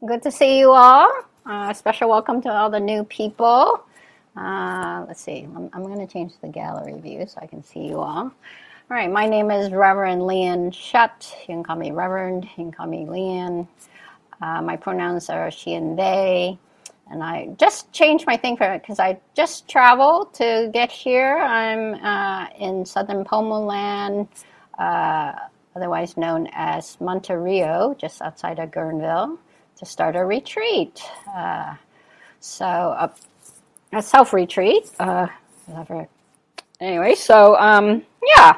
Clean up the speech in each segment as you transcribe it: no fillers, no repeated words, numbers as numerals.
Good to see you all. Special welcome to all the new people. Let's see, I'm going to change the gallery view so I can see you all. All right, my name is Reverend Leanne Shutt. You can call me Reverend, you can call me Leanne. My pronouns are she and they. And I just changed my thing for it because I just traveled to get here. I'm in southern Pomoland, otherwise known as Monterio, just outside of Guerneville, to start a retreat. So a self-retreat. Anyway, so yeah.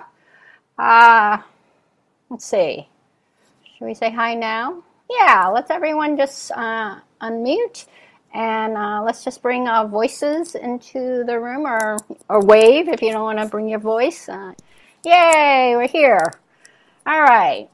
Let's see. Should we say hi now? Yeah, let's everyone just unmute and let's just bring our voices into the room or wave if you don't want to bring your voice. Yay, we're here. All right.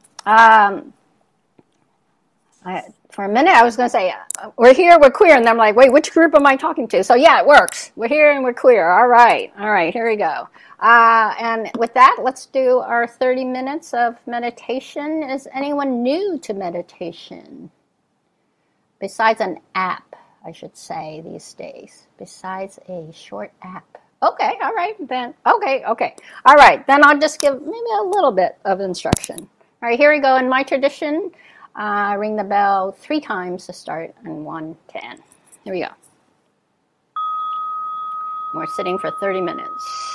For a minute, I was going to say, we're here, we're queer. And then I'm like, wait, which group am I talking to? So yeah, it works. We're here and we're queer. All right, here we go. And with that, let's do our 30 minutes of meditation. Is anyone new to meditation? Besides an app, I should say, these days. Besides a short app. Okay, all right, then. Okay. All right, then I'll just give maybe a little bit of instruction. All right, here we go. In my tradition, ring the bell 3 times to start and 1 to end. Here we go. We're sitting for 30 minutes.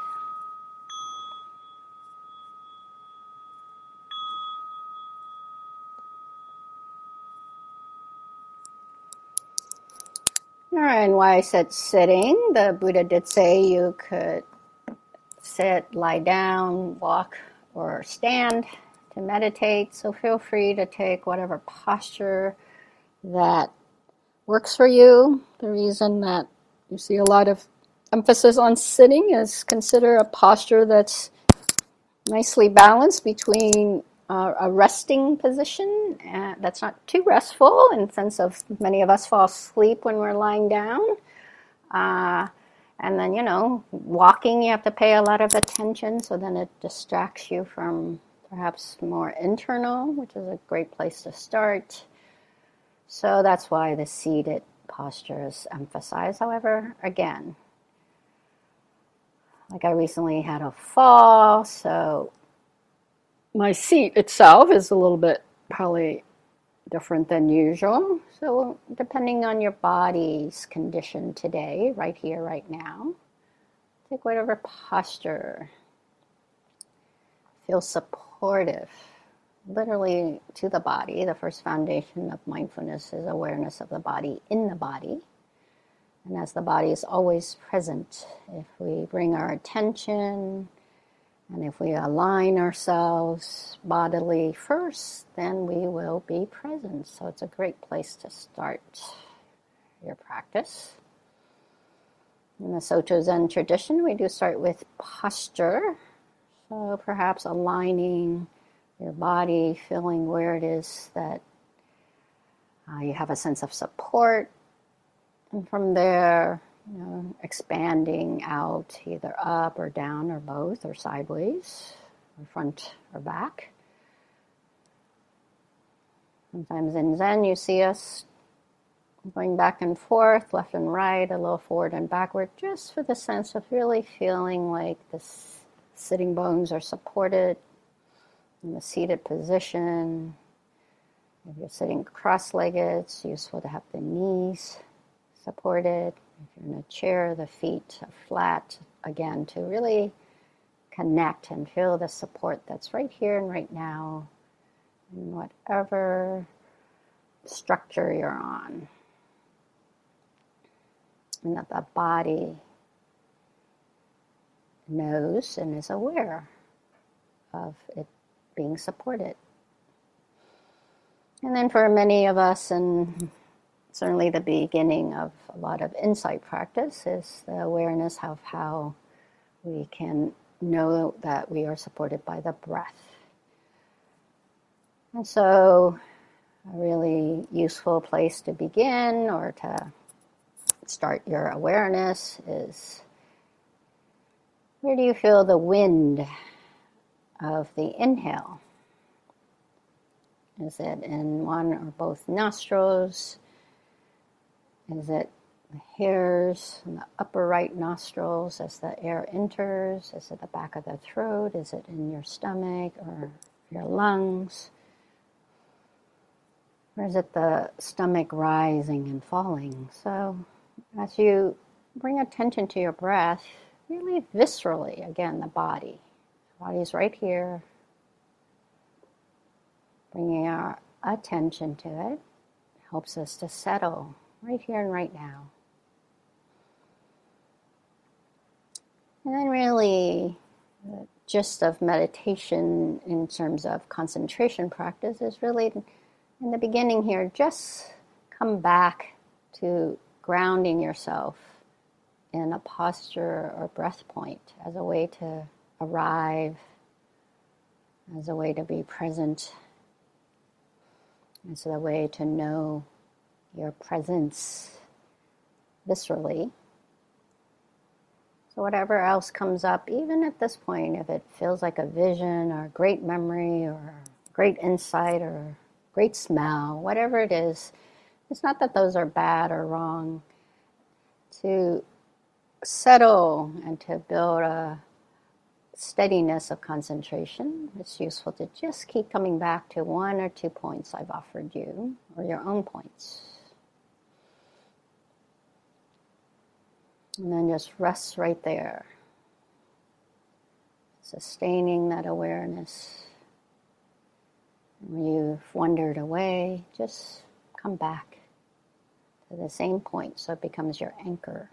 All right, and why I said sitting, the Buddha did say you could sit, lie down, walk, or stand to meditate. So feel free to take whatever posture that works for you. The reason that you see a lot of emphasis on sitting is consider a posture that's nicely balanced between a resting position that's not too restful in the sense of many of us fall asleep when we're lying down. And then, walking, you have to pay a lot of attention, so then it distracts you from perhaps more internal, which is a great place to start. So that's why the seated posture is emphasized. However, again, like I recently had a fall, so my seat itself is a little bit probably different than usual. So depending on your body's condition today, right here, right now, take whatever posture feels supportive, literally to the body. The first foundation of mindfulness is awareness of the body in the body. And as the body is always present, if we bring our attention and if we align ourselves bodily first, then we will be present. So it's a great place to start your practice. In the Soto Zen tradition, we do start with posture. So perhaps aligning your body, feeling where it is that you have a sense of support. And from there, expanding out either up or down or both or sideways or front or back. Sometimes in Zen you see us going back and forth, left and right, a little forward and backward, just for the sense of really feeling like the sitting bones are supported in the seated position. If you're sitting cross-legged, it's useful to have the knees supported. If you're in a chair, the feet are flat, again, to really connect and feel the support that's right here and right now in whatever structure you're on. And that the body knows and is aware of it being supported. And then for many of us, and certainly the beginning of a lot of insight practice, is the awareness of how we can know that we are supported by the breath. And so a really useful place to begin or to start your awareness is, where do you feel the wind of the inhale? Is it in one or both nostrils? Is it the hairs in the upper right nostrils as the air enters? Is it the back of the throat? Is it in your stomach or your lungs? Or is it the stomach rising and falling? So as you bring attention to your breath, really viscerally, again, the body. The body's right here. Bringing our attention to it helps us to settle right here and right now. And then really, the gist of meditation in terms of concentration practice is really, in the beginning here, just come back to grounding yourself in a posture or breath point as a way to arrive, as a way to be present, as a way to know your presence viscerally. So whatever else comes up, even at this point, if it feels like a vision or a great memory or a great insight or a great smell, whatever it is, it's not that those are bad or wrong. To settle and to build a steadiness of concentration, it's useful to just keep coming back to 1 or 2 points I've offered you, or your own points. And then just rest right there, sustaining that awareness. When you've wandered away, just come back to the same point so it becomes your anchor.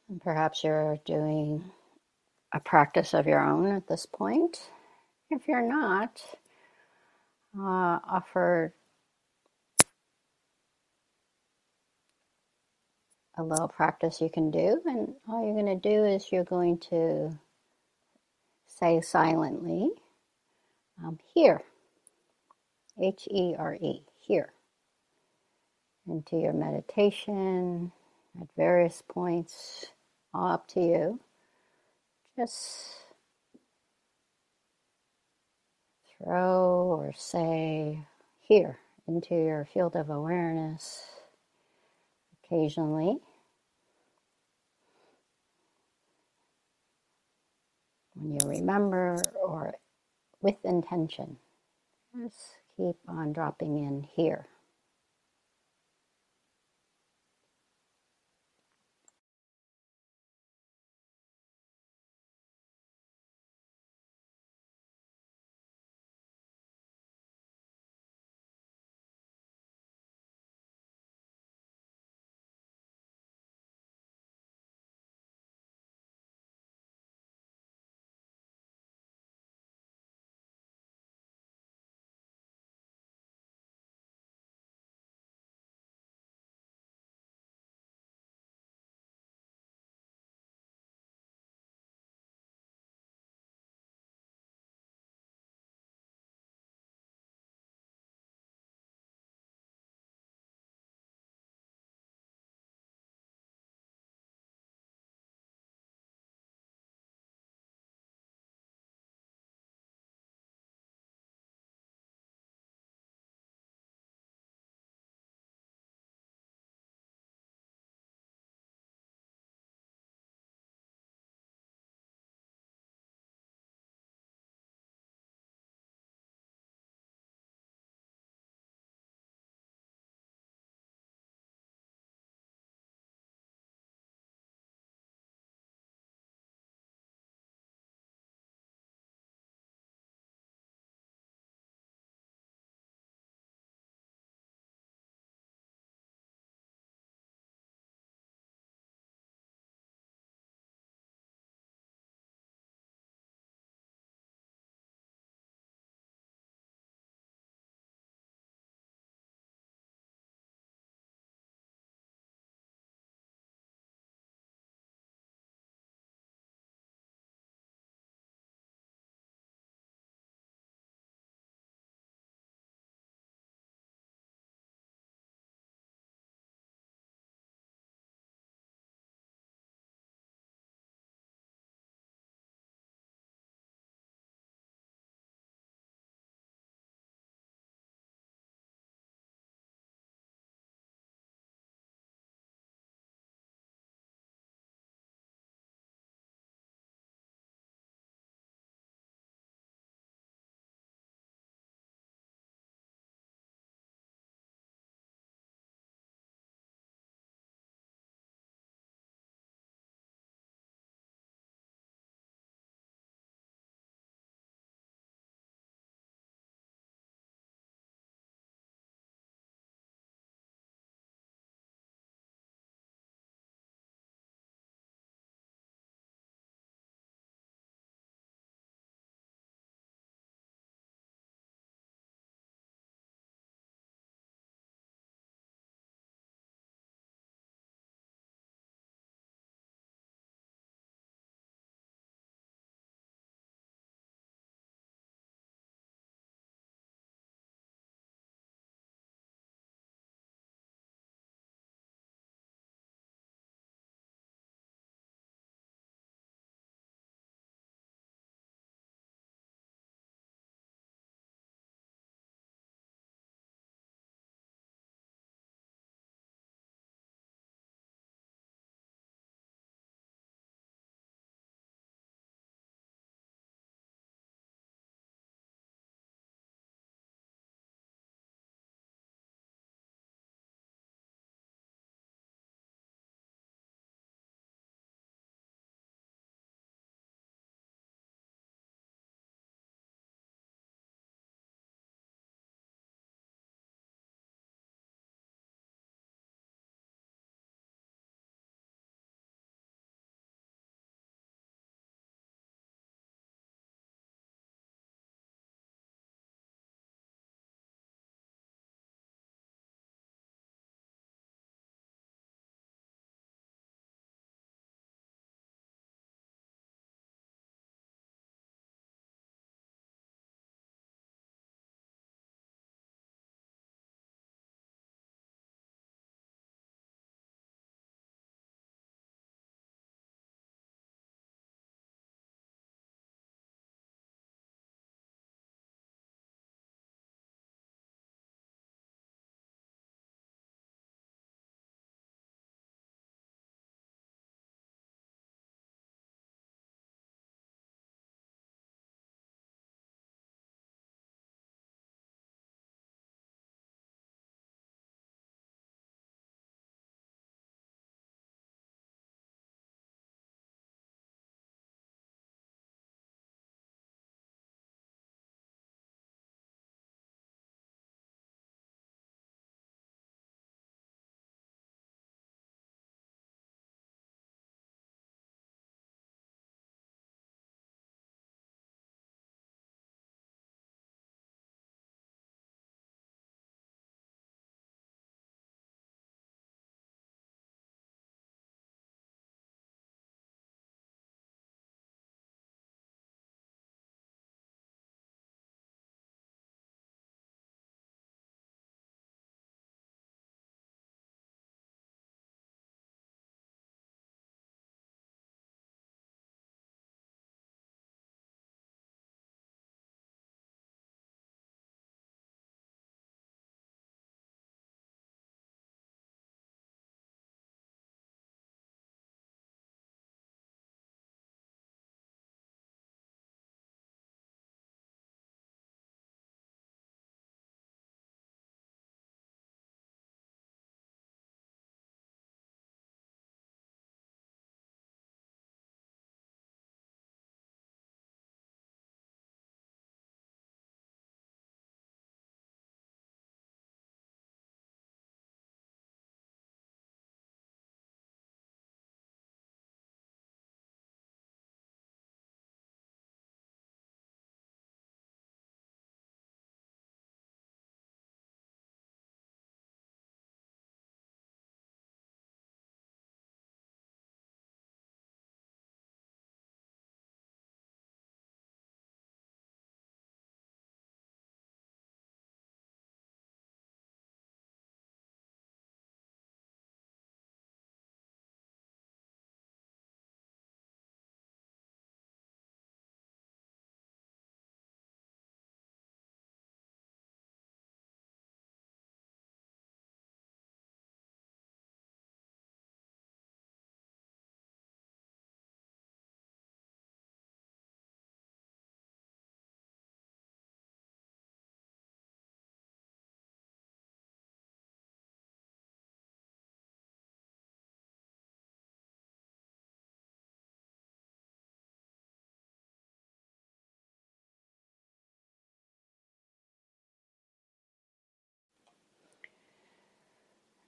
And perhaps you're doing a practice of your own at this point. If you're not, offer a little practice you can do. And all you're going to do is you're going to say silently, here, Here, here, into your meditation at various points, all up to you. Just throw or say here into your field of awareness occasionally. When you remember or with intention, just keep on dropping in here.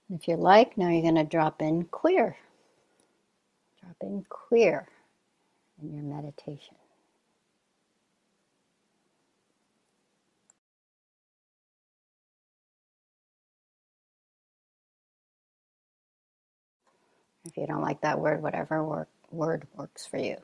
If you like, now you're going to drop in queer. Drop in queer in your meditation. If you don't like that word, whatever word works for you.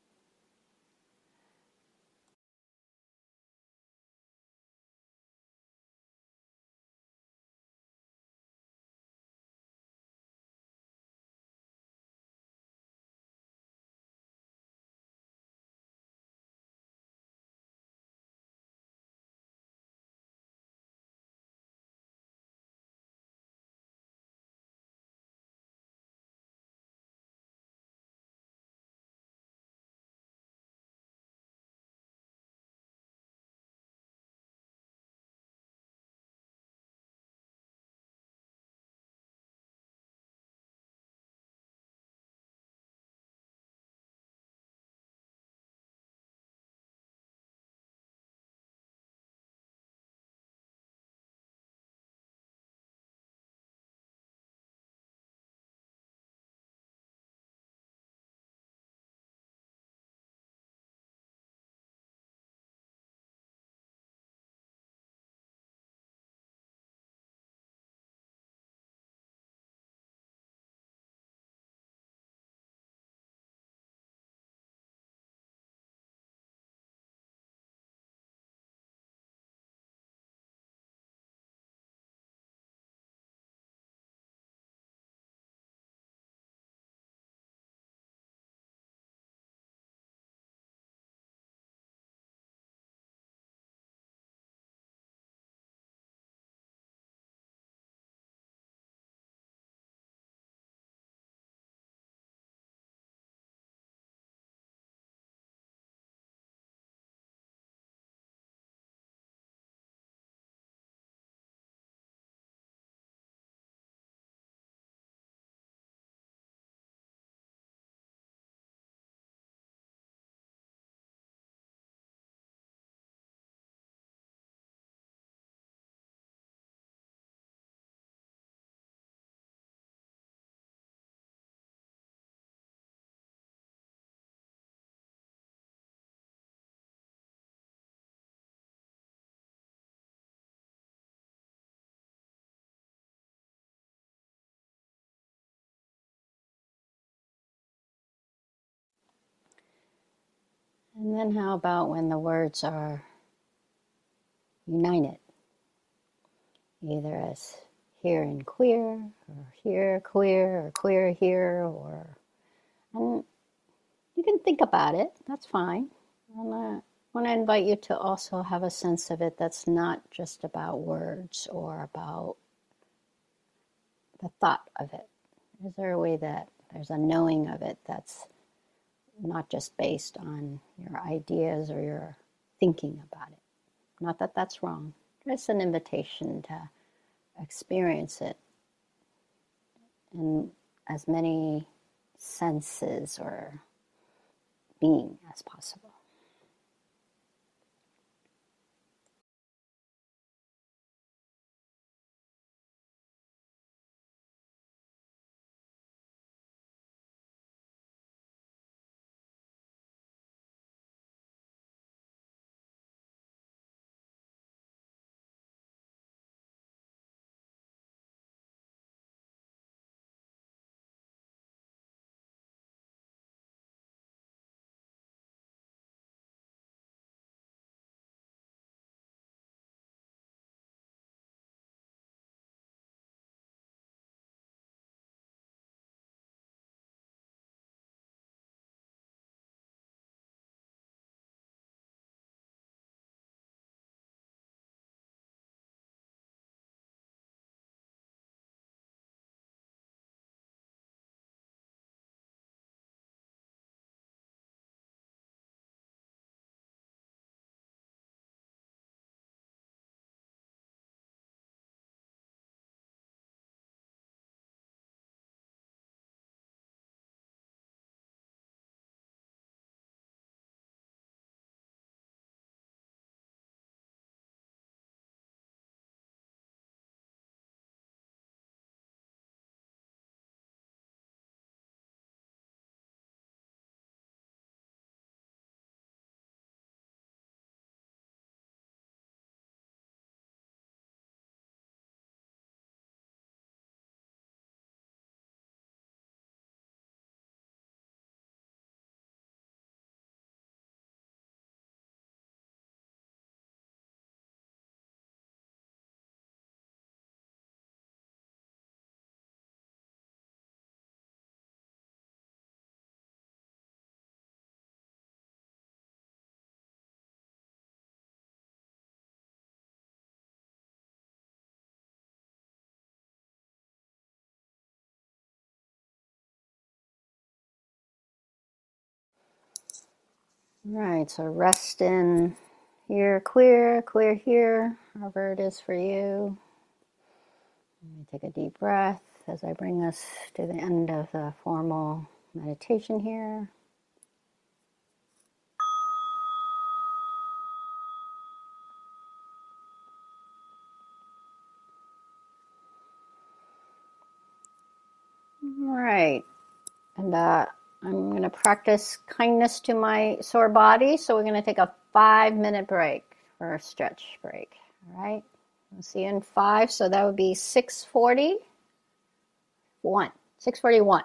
And then how about when the words are united, either as here in queer, or here queer, or queer here, or and you can think about it. That's fine. And I want to invite you to also have a sense of it that's not just about words or about the thought of it. Is there a way that there's a knowing of it that's not just based on your ideas or your thinking about it? Not that that's wrong. It's an invitation to experience it in as many senses or being as possible. Right, so rest in here, queer, queer here, however it is for you. Take a deep breath as I bring us to the end of the formal meditation here. All right, and I'm going to practice kindness to my sore body, so we're going to take a 5-minute break for a stretch break. All right, we'll see you in 5, so that would be 6:41. 6:41.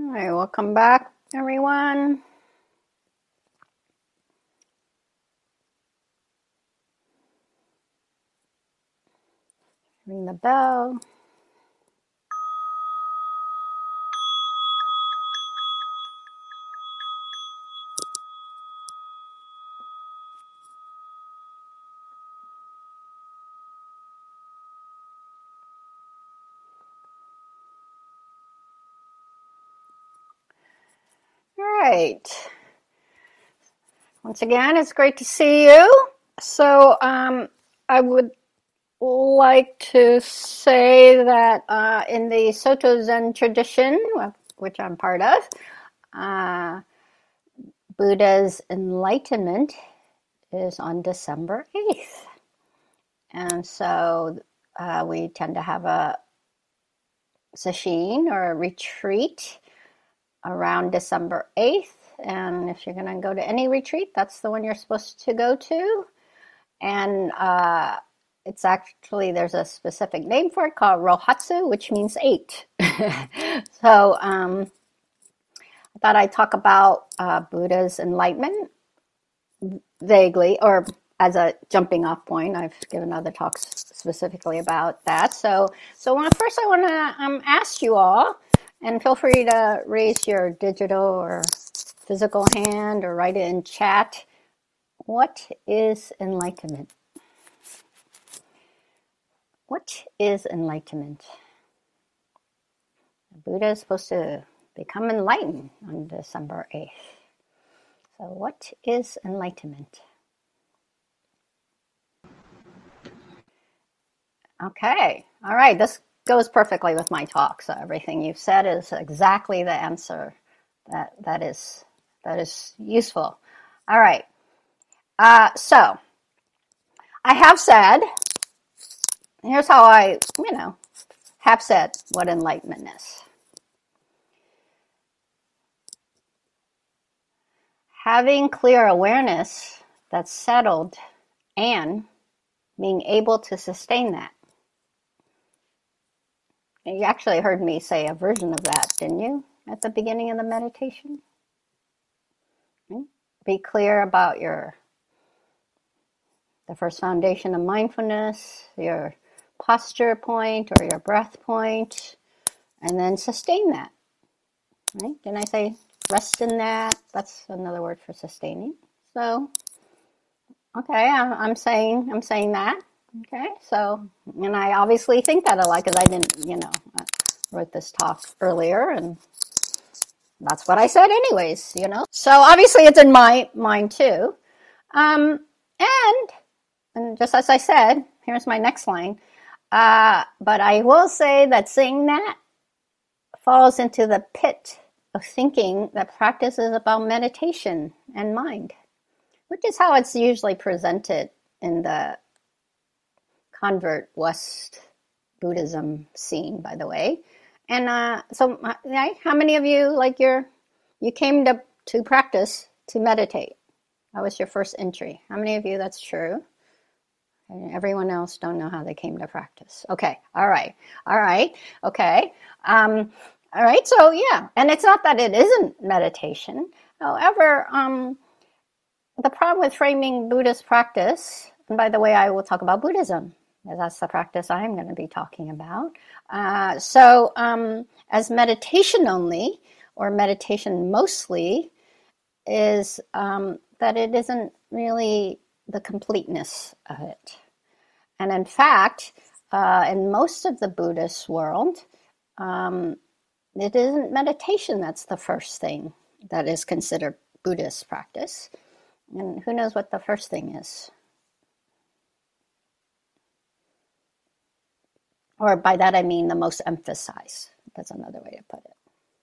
All right, welcome back, everyone. Ring the bell. All right. Once again, it's great to see you. So I would like to say that in the Soto Zen tradition, which I'm part of, Buddha's enlightenment is on December 8th. And so we tend to have a sesshin or a retreat around December 8th. And if you're going to go to any retreat, that's the one you're supposed to go to. And it's actually, there's a specific name for it called Rohatsu, which means 8. So I thought I'd talk about Buddha's enlightenment vaguely, or as a jumping off point. I've given other talks specifically about that. So first I want to ask you all, and feel free to raise your digital or physical hand or write it in chat. What is enlightenment? What is enlightenment? The Buddha is supposed to become enlightened on December 8th. So what is enlightenment? Okay, all right, this goes perfectly with my talk. So everything you've said is exactly the answer that is useful. All right, so I have said, here's how I, have said what enlightenment is. Having clear awareness that's settled and being able to sustain that. You actually heard me say a version of that, didn't you, at the beginning of the meditation? Be clear about the first foundation of mindfulness, your posture point or your breath point, and then sustain that. Right? Didn't I say rest in that? That's another word for sustaining. So, okay, I'm saying that. Okay, so, and I obviously think that a lot because I didn't, I wrote this talk earlier and that's what I said anyways, So obviously it's in my mind too. And just as I said, here's my next line. But I will say that saying that falls into the pit of thinking that practice is about meditation and mind, which is how it's usually presented in the convert West Buddhism scene, by the way. And so how many of you, you came to practice to meditate? That was your first entry. How many of you that's true? And everyone else don't know how they came to practice. Okay, all right, okay. All right, so yeah, and it's not that it isn't meditation. However, the problem with framing Buddhist practice, and by the way, I will talk about Buddhism, as that's the practice I'm going to be talking about. As meditation only, or meditation mostly, is that it isn't really the completeness of it. And in fact, in most of the Buddhist world, it isn't meditation that's the first thing that is considered Buddhist practice. And who knows what the first thing is? Or by that I mean the most emphasized. That's another way to put it.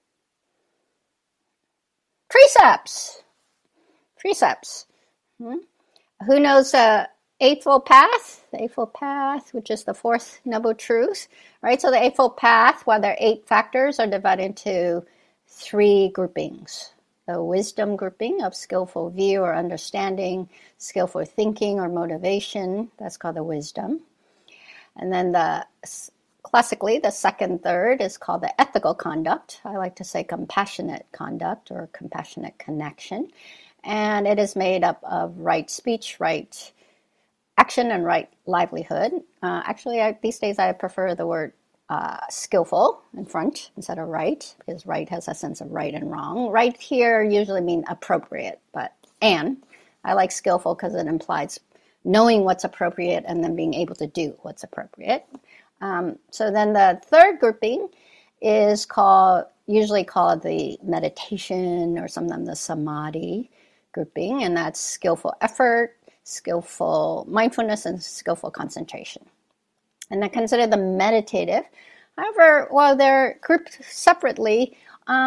Precepts. Who knows the Eightfold Path? The Eightfold Path, which is the fourth noble truth, right? So the Eightfold Path, while there are 8 factors, are divided into 3 groupings. The wisdom grouping of skillful view or understanding, skillful thinking or motivation, that's called the wisdom. And then the classically, the second third is called the ethical conduct. I like to say compassionate conduct or compassionate connection. And it is made up of right speech, right action, and right livelihood. Actually, these days I prefer the word skillful in front instead of right, because right has a sense of right and wrong. Right here usually mean appropriate, and I like skillful because it implies knowing what's appropriate and then being able to do what's appropriate. So then the third grouping is usually called the meditation, or sometimes the samadhi grouping, and that's skillful effort, skillful mindfulness, and skillful concentration. And I consider them meditative. However, while they're grouped separately,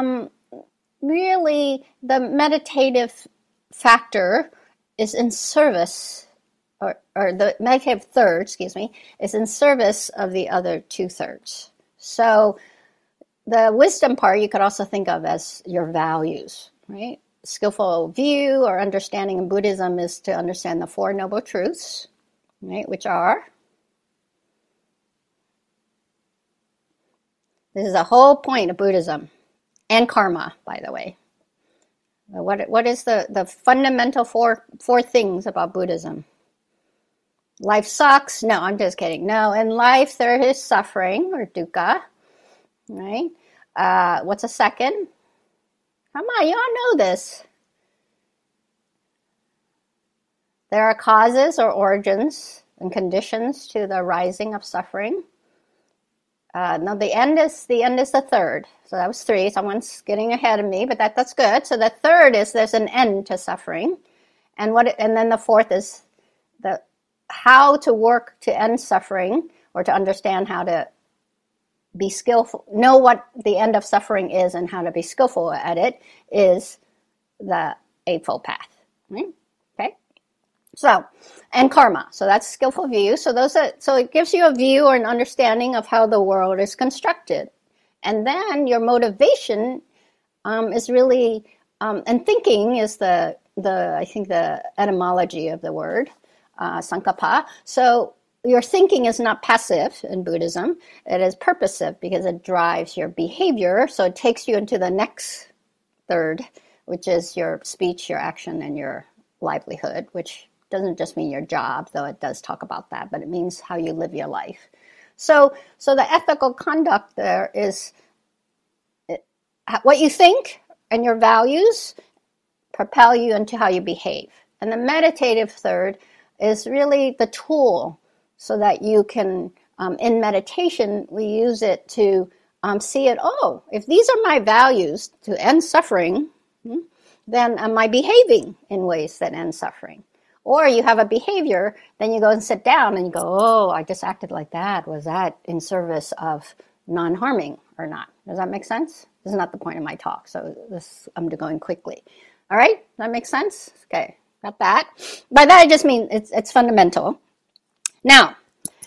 really the meditative factor is in service, or the meditative third, is in service of the other 2/3. So the wisdom part you could also think of as your values, right? Skillful view or understanding in Buddhism is to understand the Four Noble Truths, right? Which are, this is the whole point of Buddhism and karma, by the way. What is the fundamental four things about Buddhism? Life sucks. No, I'm just kidding. No, in life there is suffering, or dukkha, right? What's a second? Come on, you all know this. There are causes or origins and conditions to the rising of suffering. No, the end is the third. So that was 3. Someone's getting ahead of me, but that's good. So the third is there's an end to suffering, and then the fourth is the how to work to end suffering, or to understand how to be skillful, know what the end of suffering is and how to be skillful at it, is the Eightfold Path. Right? Okay. So, and karma. So that's skillful view. So it gives you a view or an understanding of how the world is constructed. And then your motivation is really, and thinking is I think the etymology of the word, sankappa. So your thinking is not passive in Buddhism. It is purposive because it drives your behavior. So it takes you into the next third, which is your speech, your action, and your livelihood, which doesn't just mean your job, though it does talk about that, but it means how you live your life. So the ethical conduct there is what you think, and your values propel you into how you behave. And the meditative third is really the tool so that you can, in meditation, we use it to see it, if these are my values to end suffering, then am I behaving in ways that end suffering? Or you have a behavior, then you go and sit down and you go, I just acted like that. Was that in service of non-harming or not? Does that make sense? This is not the point of my talk, so I'm going quickly. All right, that makes sense? Okay, got that. By that I just mean it's fundamental. Now,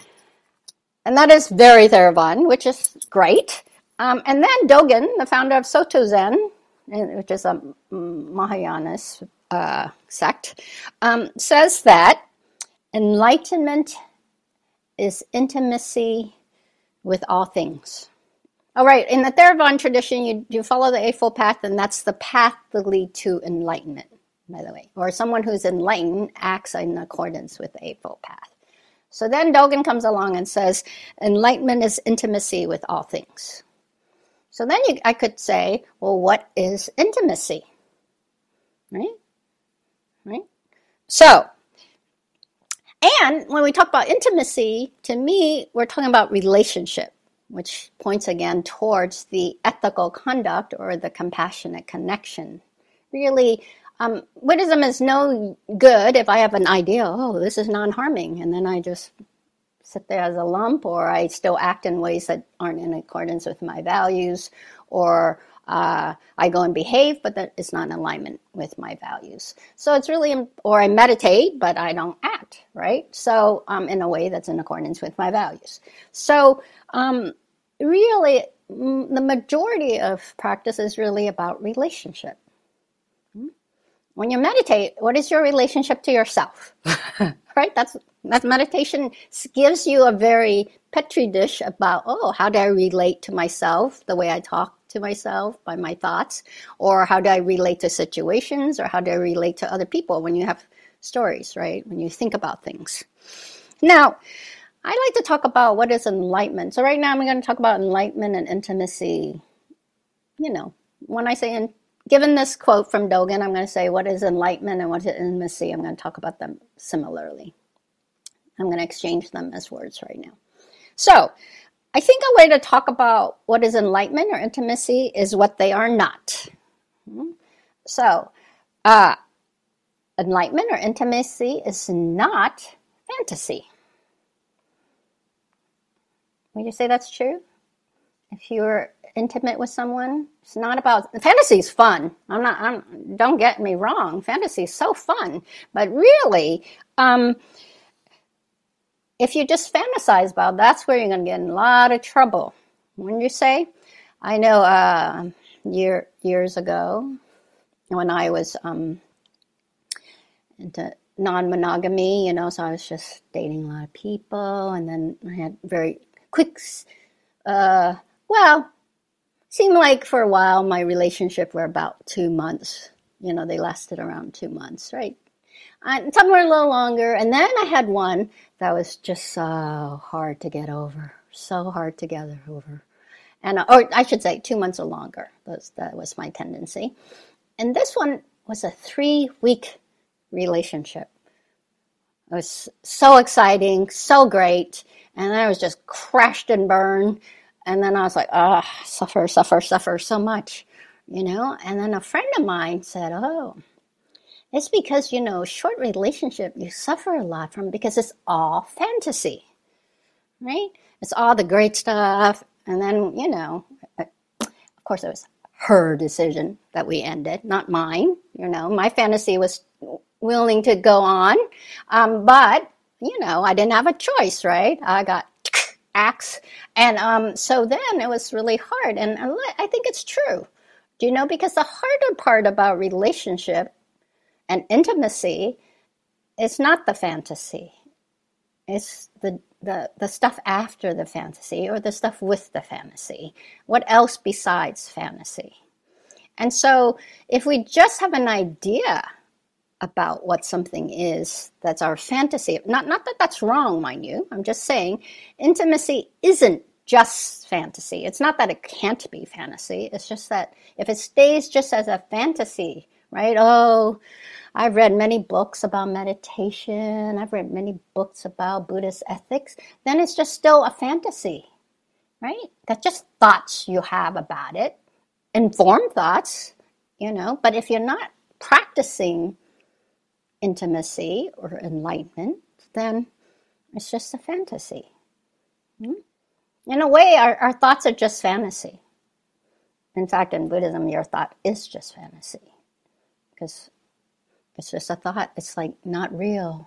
and that is very Theravada, which is great. And then Dogen, the founder of Soto Zen, which is a Mahayanist sect, says that enlightenment is intimacy with all things. All right, in the Theravada tradition, you follow the Eightfold Path, and that's the path that leads to enlightenment, by the way. Or someone who's enlightened acts in accordance with the Eightfold Path. So then Dogen comes along and says, enlightenment is intimacy with all things. So then I could say, well, what is intimacy? Right? So, and when we talk about intimacy, to me, we're talking about relationship, which points again towards the ethical conduct or the compassionate connection. Really, Buddhism is no good if I have an idea, this is non-harming, and then I just sit there as a lump, or I still act in ways that aren't in accordance with my values, or I go and behave, but that is not in alignment with my values. So it's really, or I meditate, but I don't act, right? So in a way that's in accordance with my values. So really, the majority of practice is really about relationship. When you meditate, what is your relationship to yourself? Right? That's meditation gives you a very petri dish about, oh, how do I relate to myself, the way I talk to myself by my thoughts, or how do I relate to situations, or how do I relate to other people when you have stories, right? When you think about things. Now, I like to talk about what is enlightenment. So right now I'm going to talk about enlightenment and intimacy. You know, when I say, given this quote from Dogen, I'm going to say what is enlightenment and what is intimacy. I'm going to talk about them similarly. I'm going to exchange them as words right now. So I think a way to talk about what is enlightenment or intimacy is what they are not. So enlightenment or intimacy is not fantasy. Would you say that's true? If you're intimate with someone, it's not about, fantasy is fun. Don't get me wrong. Fantasy is so fun, but really, if you just fantasize about it, that's where you're going to get in a lot of trouble. Wouldn't you say? I know years ago when I was into non-monogamy, so I was just dating a lot of people, and then I had very quick, seemed like for a while my relationship were about 2 months. They lasted around 2 months, right? Some were a little longer, and then I had one that was just so hard to get over, and or I should say 2 months or longer. That was my tendency, and this one was a 3-week relationship. It was so exciting, so great, and I was just crashed and burned, and then I was like, suffer so much, and then a friend of mine said, oh, it's because, short relationship, you suffer a lot from because it's all fantasy, right? It's all the great stuff. And then, of course, it was her decision that we ended, not mine. My fantasy was willing to go on. But, I didn't have a choice, right? I got axed. And so then it was really hard. And I think it's true, because the harder part about relationship and intimacy is not the fantasy. It's the stuff after the fantasy or the stuff with the fantasy. What else besides fantasy? And so if we just have an idea about what something is, that's our fantasy. Not that that's wrong, mind you. I'm just saying intimacy isn't just fantasy. It's not that it can't be fantasy. It's just that if it stays just as a fantasy, right? Oh, I've read many books about meditation. I've read many books about Buddhist ethics. Then it's just still a fantasy, right? That's just thoughts you have about it, informed thoughts, But if you're not practicing intimacy or enlightenment, then it's just a fantasy. In a way, our thoughts are just fantasy. In fact, in Buddhism, your thought is just fantasy because it's just a thought. It's like not real.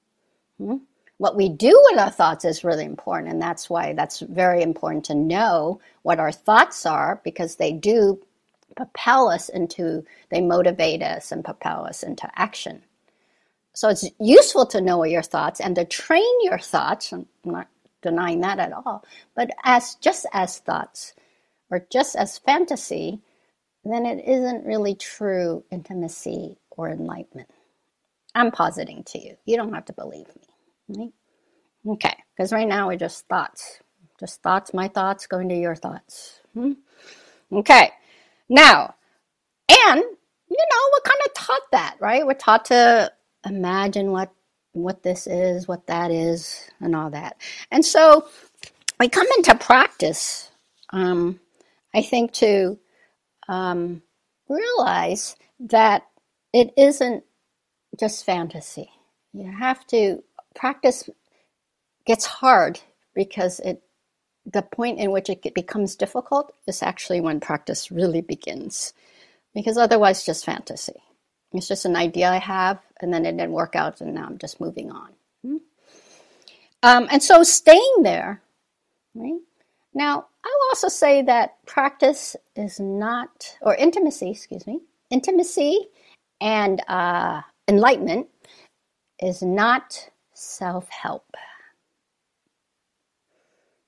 What we do with our thoughts is really important, and that's why that's very important to know what our thoughts are, because they do propel us they motivate us and propel us into action. So it's useful to know your thoughts and to train your thoughts. I'm not denying that at all, but just as thoughts or just as fantasy, then it isn't really true intimacy or enlightenment. I'm positing to you. You don't have to believe me. Right? Okay, because right now we're just thoughts. Just thoughts, my thoughts going to your thoughts. Okay, now, and, we're kind of taught that, right? We're taught to imagine what this is, what that is, and all that. And so we come into practice, I think, to realize that it isn't just fantasy. You have to practice. Gets hard because the point in which it becomes difficult is actually when practice really begins, because otherwise just fantasy. It's just an idea I have, and then it didn't work out, and now I'm just moving on. And so staying there, right? Now, I'll also say that practice is not, or intimacy and enlightenment is not self-help.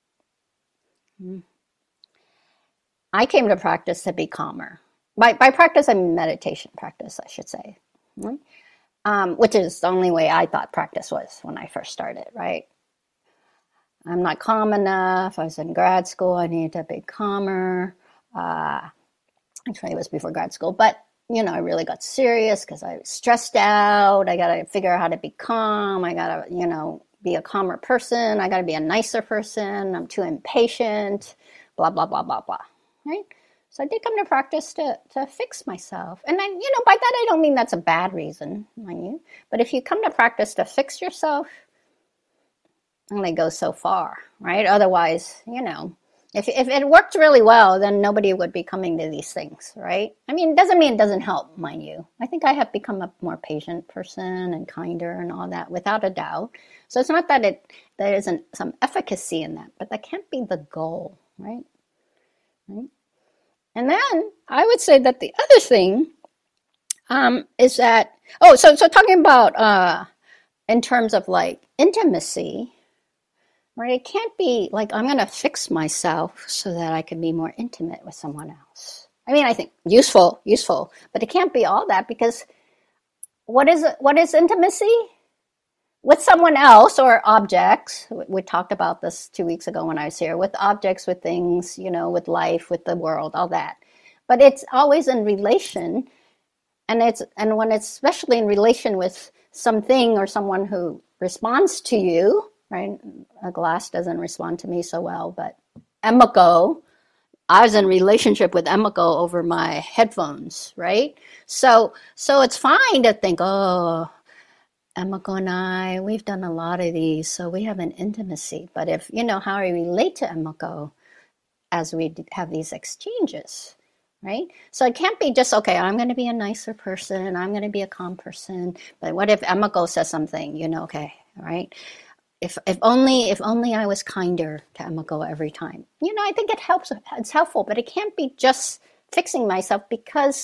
I came to practice to be calmer. By practice, I mean meditation practice, I should say, which is the only way I thought practice was when I first started, right? I'm not calm enough. I was in grad school. I needed to be calmer. Actually, it was before grad school, but I really got serious because I was stressed out. I got to figure out how to be calm. I got to, be a calmer person. I got to be a nicer person. I'm too impatient, blah, blah, blah, blah, blah, right? So I did come to practice to fix myself. And then, by that, I don't mean that's a bad reason, mind you. But if you come to practice to fix yourself, only goes so far, right? Otherwise, if it worked really well, then nobody would be coming to these things, right? I mean, it doesn't mean it doesn't help, mind you. I think I have become a more patient person and kinder and all that, without a doubt. So it's not that there isn't some efficacy in that, but that can't be the goal, right? And then I would say that the other thing is that, so talking about in terms of like intimacy, right? It can't be like I'm going to fix myself so that I can be more intimate with someone else. I mean, I think useful, but it can't be all that, because what is intimacy? With someone else or objects. We talked about this 2 weeks ago when I was here, with objects, with things, with life, with the world, all that. But it's always in relation, and when it's especially in relation with something or someone who responds to you, right? A glass doesn't respond to me so well, but Emiko, I was in relationship with Emiko over my headphones, right? So it's fine to think, oh, Emiko and I, we've done a lot of these, so we have an intimacy. But if how I relate to Emiko as we have these exchanges, right? So it can't be just, okay, I'm going to be a nicer person, I'm going to be a calm person. But what if Emiko says something, okay, all right? If only I was kinder to Emiko every time. I think it helps. It's helpful, but it can't be just fixing myself, because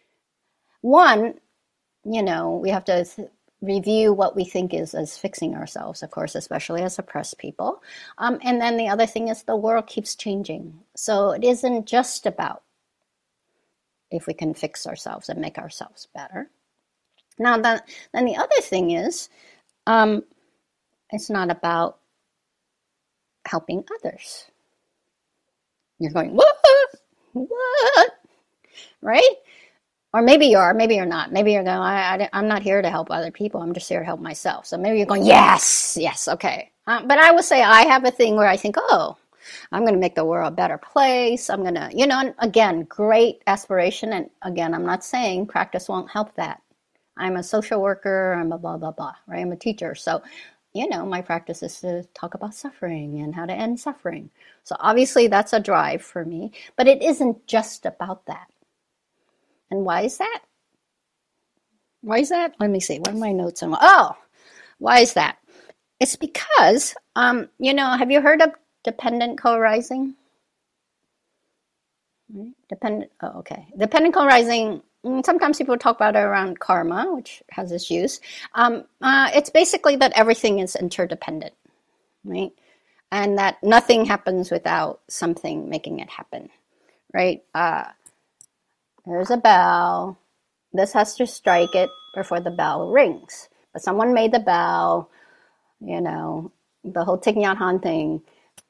one, we have to review what we think is as fixing ourselves, of course, especially as oppressed people. And then the other thing is the world keeps changing. So it isn't just about if we can fix ourselves and make ourselves better. Now, then the other thing is, it's not about helping others. You're going, what? Right? Or maybe you are, maybe you're not. Maybe you're going, I'm not here to help other people. I'm just here to help myself. So maybe you're going, yes, okay. But I would say I have a thing where I think, I'm going to make the world a better place. I'm going to, and again, great aspiration. And again, I'm not saying practice won't help that. I'm a social worker. I'm a blah, blah, blah, right? I'm a teacher. So, my practice is to talk about suffering and how to end suffering. So obviously that's a drive for me, but it isn't just about that. And why is that? Let me see. What are my notes on? Why is that? It's because, have you heard of dependent co-arising? Dependent co-arising, sometimes people talk about it around karma, which has its use. It's basically that everything is interdependent, right? And that nothing happens without something making it happen, right? There's a bell. This has to strike it before the bell rings. But someone made the bell, the whole Thich Nhat Hanh thing.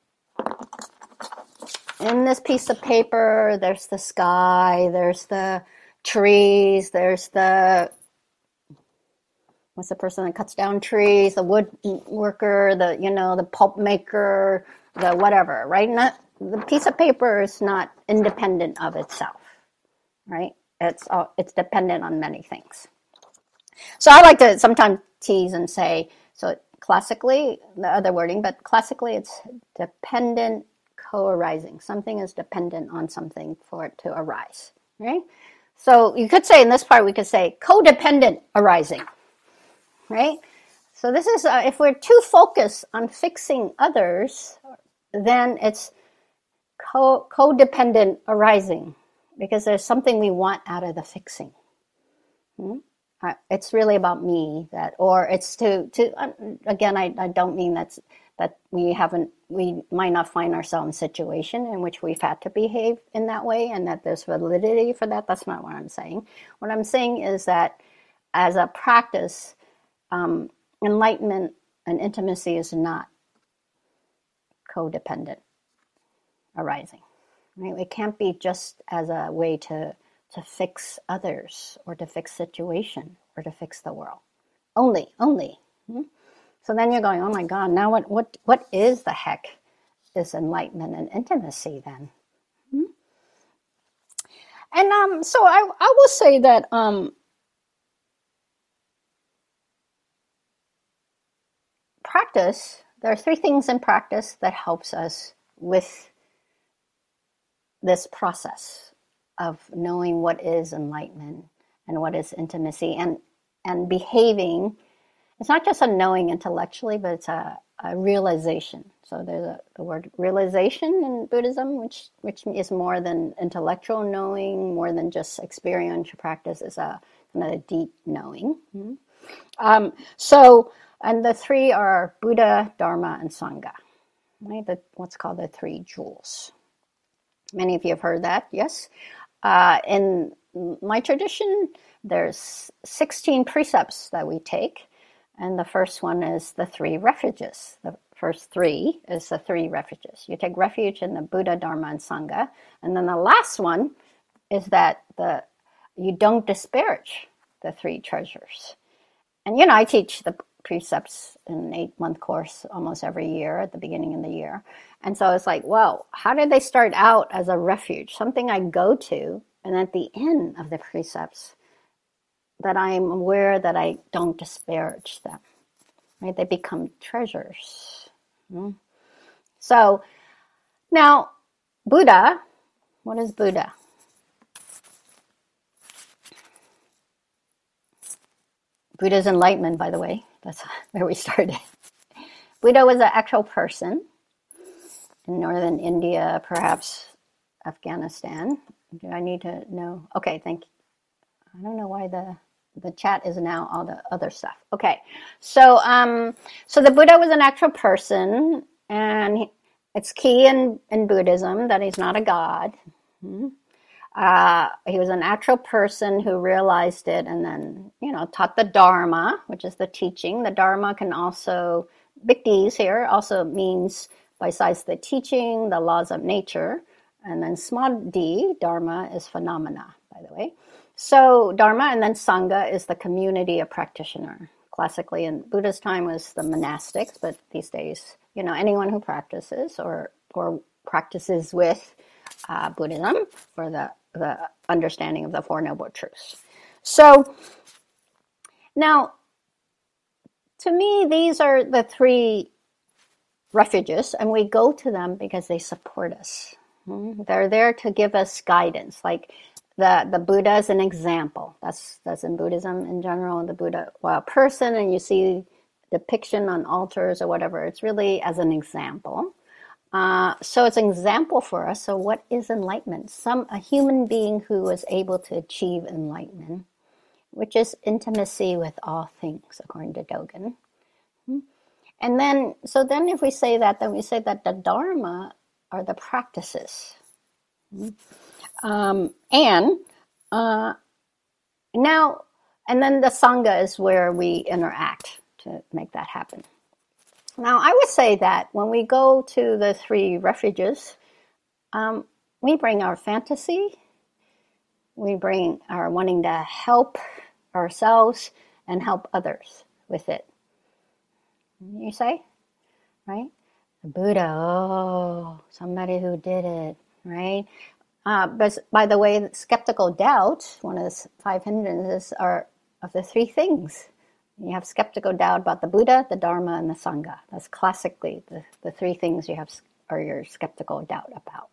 In this piece of paper, there's the sky, there's the trees, there's what's the person that cuts down trees, the woodworker, the pulp maker, the whatever, right? The piece of paper is not independent of itself, right? It's dependent on many things. So I like to sometimes tease and say, so classically, the other wording, but classically it's dependent co-arising. Something is dependent on something for it to arise, right? So you could say in this part, we could say codependent arising, right? So this is, if we're too focused on fixing others, then it's codependent arising, because there's something we want out of the fixing. It's really about me, or it's to again, I don't mean that's that we might not find ourselves in a situation in which we've had to behave in that way and that there's validity for that. That's not what I'm saying. What I'm saying is that as a practice, enlightenment and intimacy is not codependent arising. Right? It can't be just as a way to fix others or to fix situation or to fix the world. Only. So then you're going, oh my God, now what is the heck is enlightenment and intimacy then? And so I will say that practice, there are three things in practice that helps us with this process of knowing what is enlightenment and what is intimacy and behaving. It's not just a knowing intellectually, but it's a realization. So there's the word realization in Buddhism, which is more than intellectual knowing, more than just experiential practice. Is a kind of deep knowing. And the three are Buddha, Dharma, and Sangha. Right? What's called the three jewels. Many of you have heard that, yes? In my tradition, there's 16 precepts that we take. And the first one is the three refuges. The first three is the three refuges. You take refuge in the Buddha, Dharma, and Sangha. And then the last one is that you don't disparage the three treasures. And, I teach the precepts in an 8-month course almost every year at the beginning of the year. And so it's like, well, how did they start out as a refuge? Something I go to, and at the end of the precepts, that I'm aware that I don't disparage them, right? They become treasures. So now, Buddha, what is Buddha? Buddha's enlightenment, by the way. That's where we started. Buddha was an actual person in northern India, perhaps Afghanistan. Do I need to know? Okay, thank you. I don't know why the chat is now all the other stuff. Okay, so the Buddha was an actual person, and it's key in Buddhism that he's not a god. He was an actual person who realized it and then, taught the Dharma, which is the teaching. The Dharma can also, big D's here, also means, besides the teaching, the laws of nature. And then small d, Dharma, is phenomena, by the way. So Dharma and then Sangha is the community of practitioner. Classically in Buddha's time was the monastics, but these days, anyone who practices or practices with Buddhism for the understanding of the Four Noble Truths. So now, to me, these are the three refuges, and we go to them because they support us. They're there to give us guidance. Like the Buddha is an example. That's in Buddhism in general. The Buddha, a person, and you see depiction on altars or whatever. It's really as an example. So it's an example for us. So what is enlightenment? A human being who was able to achieve enlightenment, which is intimacy with all things, according to Dogen. And then if we say that, then we say that the Dharma are the practices. And then the Sangha is where we interact to make that happen. Now, I would say that when we go to the three refuges, we bring our fantasy, we bring our wanting to help ourselves and help others with it. You say, right? The Buddha, somebody who did it, right? But by the way, skeptical doubt, one of the 5 hindrances are of the three things. You have skeptical doubt about the Buddha, the Dharma, and the Sangha. That's classically the three things you have are your skeptical doubt about.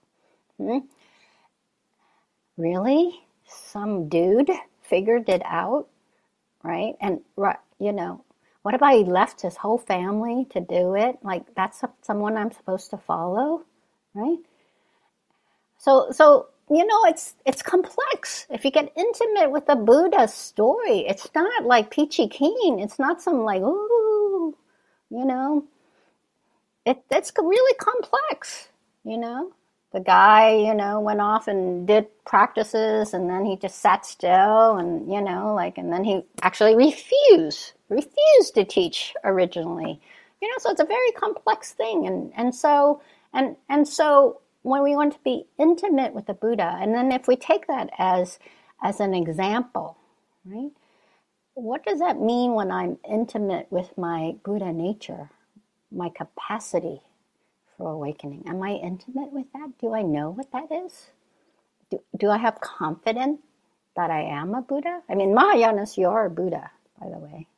Really? Some dude figured it out, right? And, what about he left his whole family to do it? Like, that's someone I'm supposed to follow, right? So it's complex. If you get intimate with the Buddha story, it's not like peachy keen. It's not some like, ooh, it's really complex, you know. The guy, went off and did practices, and then he just sat still, and and then he actually refused to teach originally, So it's a very complex thing, and so when we want to be intimate with the Buddha, and then if we take that as an example, right? What does that mean when I'm intimate with my Buddha nature, my capacity for awakening? Am I intimate with that? Do I know what that is? Do I have confidence that I am a Buddha? I mean, Mahayanas, you're a Buddha, by the way.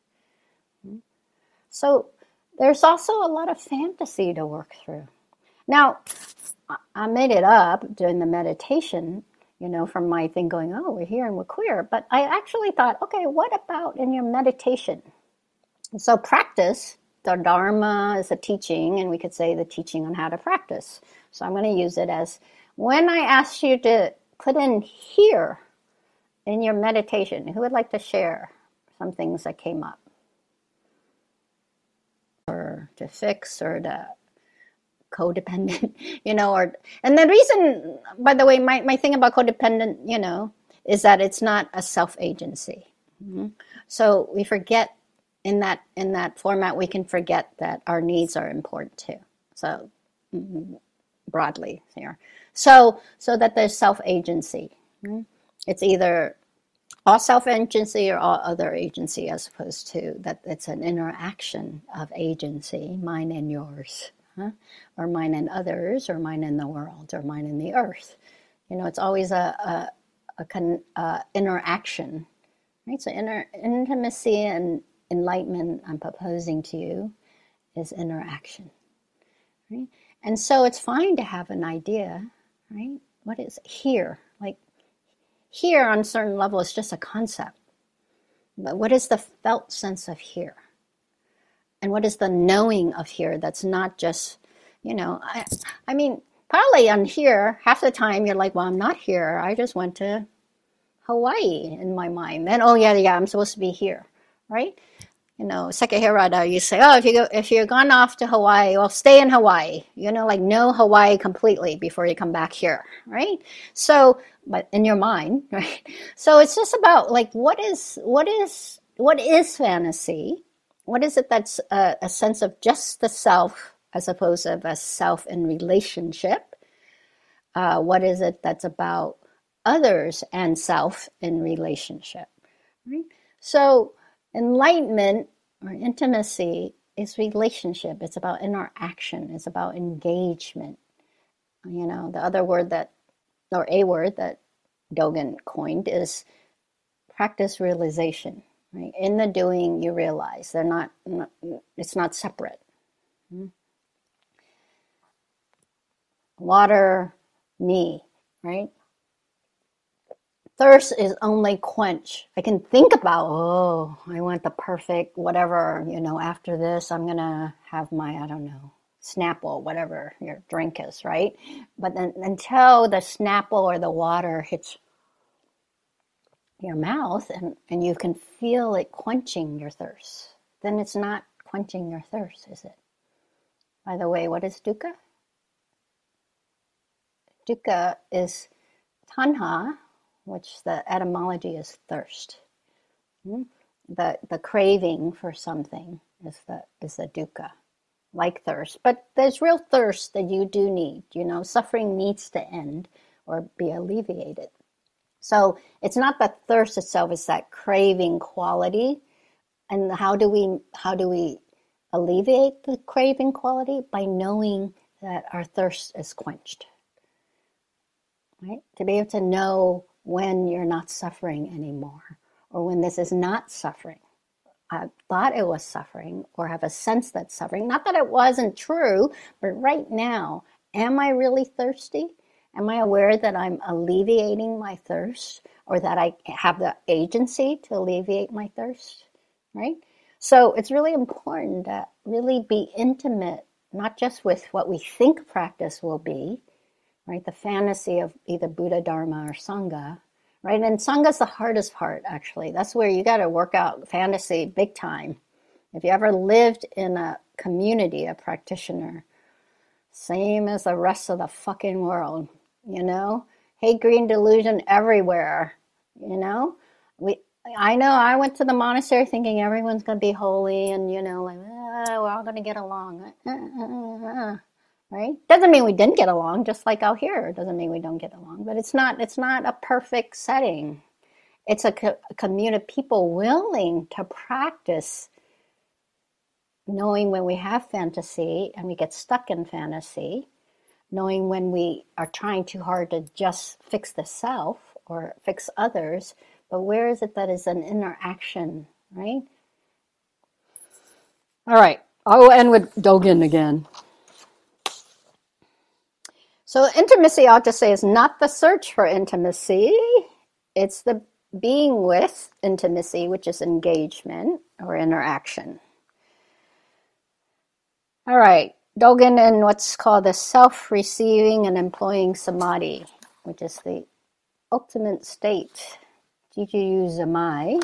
So there's also a lot of fantasy to work through. Now, I made it up during the meditation, from my thing going, oh, we're here and we're queer. But I actually thought, okay, what about in your meditation? So practice, the Dharma is a teaching, and we could say the teaching on how to practice. So I'm going to use it as, when I asked you to put in here in your meditation, who would like to share some things that came up? Or to fix, or to codependent, and the reason, by the way, my thing about codependent, is that it's not a self-agency. Mm-hmm. So we forget in that format, we can forget that our needs are important too. So broadly here. So that there's self-agency. Mm-hmm. It's either all self-agency or all other agency, as opposed to that it's an interaction of agency, mine and yours. Or mine and others, or mine and the world, or mine and the earth. It's always a interaction, right? So intimacy and enlightenment, I'm proposing to you, is interaction, right? And so it's fine to have an idea, right? What is here? Like here, on a certain level, is just a concept. But what is the felt sense of here? And what is the knowing of here that's not just, I mean, probably on here, half the time you're like, well, I'm not here. I just went to Hawaii in my mind. Then, oh, yeah, I'm supposed to be here, right? Sekihara, you say, oh, if you're gone off to Hawaii, well, stay in Hawaii. Know Hawaii completely before you come back here, right? So, but in your mind, right? So it's just about like, what is fantasy? What is it that's a sense of just the self, as opposed to a self in relationship? What is it that's about others and self in relationship? Right? So enlightenment or intimacy is relationship. It's about interaction. It's about engagement. The other word a word that Dogen coined is practice realization. Right? In the doing, you realize it's not separate. Water, me, right? Thirst is only quench. I can think about, oh, I want the perfect whatever, after this, I'm going to have my, I don't know, Snapple, whatever your drink is, right? But then until the Snapple or the water hits your mouth and you can feel it quenching your thirst, then it's not quenching your thirst, is it? By the way, what is dukkha? Dukkha is tanha, which the etymology is thirst. The craving for something is the dukkha, like thirst. But there's real thirst that you do need. Suffering needs to end or be alleviated. So it's not the thirst itself; it's that craving quality. And how do we alleviate the craving quality? By knowing that our thirst is quenched. Right? To be able to know when you're not suffering anymore, or when this is not suffering. I thought it was suffering, or have a sense that's suffering. Not that it wasn't true, but right now, am I really thirsty? Am I aware that I'm alleviating my thirst, or that I have the agency to alleviate my thirst? Right? So it's really important to really be intimate, not just with what we think practice will be, right? The fantasy of either Buddha, Dharma, or Sangha, right? And Sangha's the hardest part, actually. That's where you got to work out fantasy big time. If you ever lived in a community, a practitioner, Same as the rest of the fucking world, you know? Hate, green delusion everywhere, you know? We, I know I went to the monastery thinking everyone's going to be holy and, you know, like, we're all going to get along. Right? Doesn't mean we didn't get along, just like out here. It doesn't mean we don't get along, but it's not a perfect setting. It's a community of people willing to practice knowing when we have fantasy and we get stuck in fantasy, knowing when we are trying too hard to just fix the self or fix others, but where is it that is an interaction, right? All right, I will end with Dogen again. So intimacy, I ought to say, is not the search for intimacy. It's the being with intimacy, which is engagement or interaction. All right, Dogen in what's called the self-receiving and employing samadhi, which is the ultimate state, Jiju Zamai,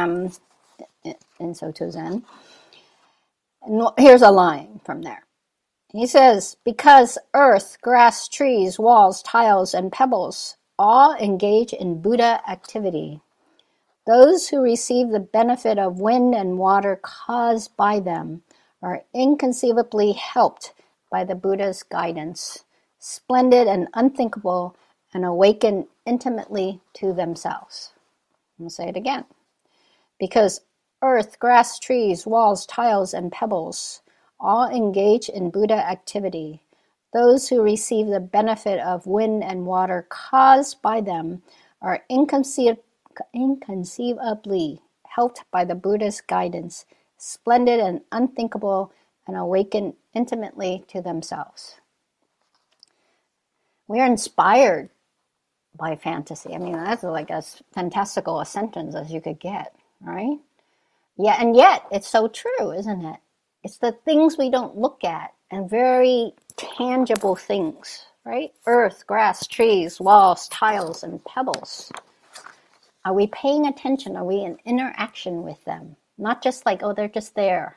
in Soto Zen. And here's a line from there. He says, because earth, grass, trees, walls, tiles, and pebbles all engage in Buddha activity, those who receive the benefit of wind and water caused by them are inconceivably helped by the Buddha's guidance, splendid and unthinkable, and awaken intimately to themselves. I'll say it again. Because earth, grass, trees, walls, tiles, and pebbles all engage in Buddha activity, those who receive the benefit of wind and water caused by them are inconceivably helped by the Buddha's guidance, splendid and unthinkable, and awaken intimately to themselves. We are inspired by fantasy. I mean, that's like as fantastical a sentence as you could get, right? Yeah, and yet it's so true, isn't it? It's the things we don't look at and very tangible things, right? Earth, grass, trees, walls, tiles, and pebbles. Are we paying attention? Are we in interaction with them? Not just like, oh, they're just there.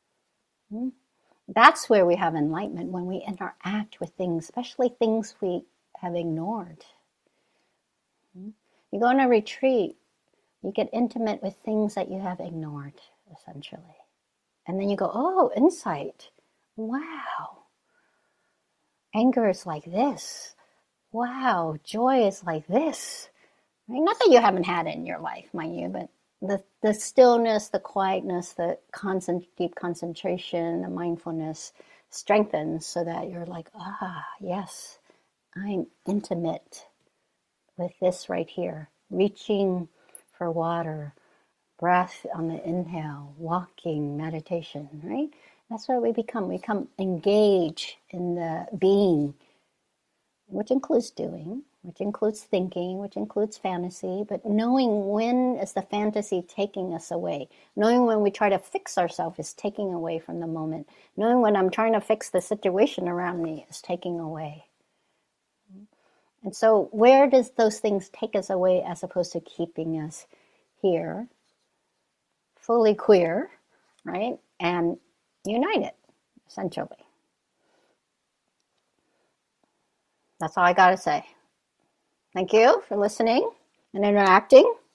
That's where we have enlightenment, when we interact with things, especially things we have ignored. You go on a retreat, you get intimate with things that you have ignored, essentially. And then you go, oh, insight. Wow. Anger is like this. Wow. Joy is like this. Right? Not that you haven't had it in your life, mind you, but the stillness, the quietness, the deep concentration, the mindfulness strengthens so that you're like, yes, I'm intimate with this right here. Reaching for water, breath on the inhale, walking, meditation, right? That's what we become. We become engaged in the being, which includes doing, which includes thinking, which includes fantasy, but knowing when is the fantasy taking us away. Knowing when we try to fix ourselves is taking away from the moment. Knowing when I'm trying to fix the situation around me is taking away. And so where does those things take us away as opposed to keeping us here, fully queer, right? And united, essentially. That's all I got to say. Thank you for listening and interacting.